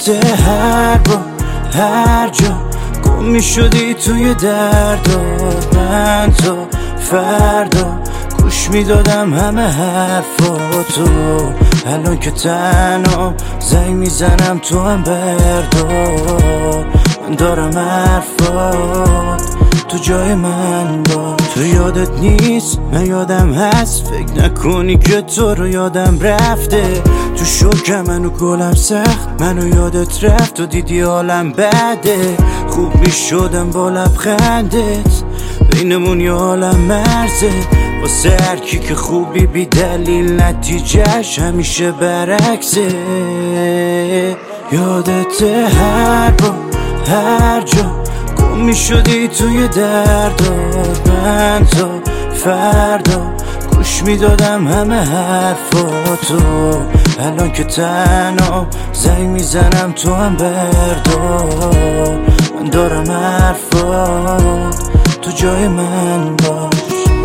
هر جا گم می شدی توی درد و من تا فردا گوش می دادم همه حرفاتو. الان که تنها زنگ می زنم تو هم بردار، من دارم حرفات تو جای من باش. تو یادت نیست من یادم هست، فکر نکنی که تو رو یادم رفته. تو شوکم منو گلم سخت، منو یادت رفت و دیدی حالم بده. خوب می شدم با لبخندت، بینمون یه عالم مرزه. واسه هر کی که خوبی بی دلیل نتیجهش همیشه برعکسه. یادت هر جا گم می شدی توی درد و من تا فردا گوش می دادم همه حرفاتو. الان که تنها زنگ می زنم تو هم بردار، من دارم حرفات تو جای من باش.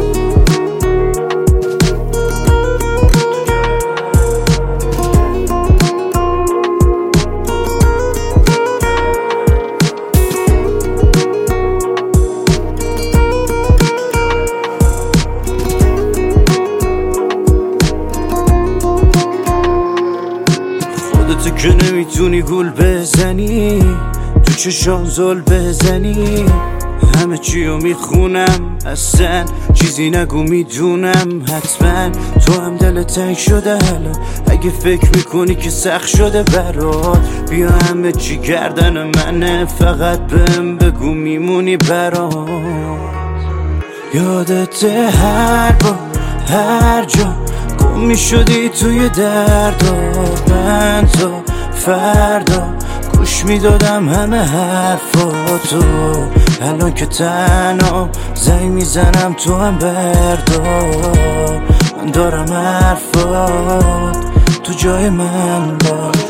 تو که نمیتونی گول بزنی، تو چشام زل بزنی، همه چیو میخونم اصلا چیزی نگو میدونم. حتما تو هم دل تنگ شده الان، اگه فکر میکنی که سخت شده برات، بیا همه چی گردن منه، فقط بهم بگو میمونی برات. یادت هر جا گم می شدی توی درد و من تا فردا گوش می دادم همه حرفاتو. الان که تنها زنگ می زنم تو هم بردار، من دارم حرفات تو جای من باش.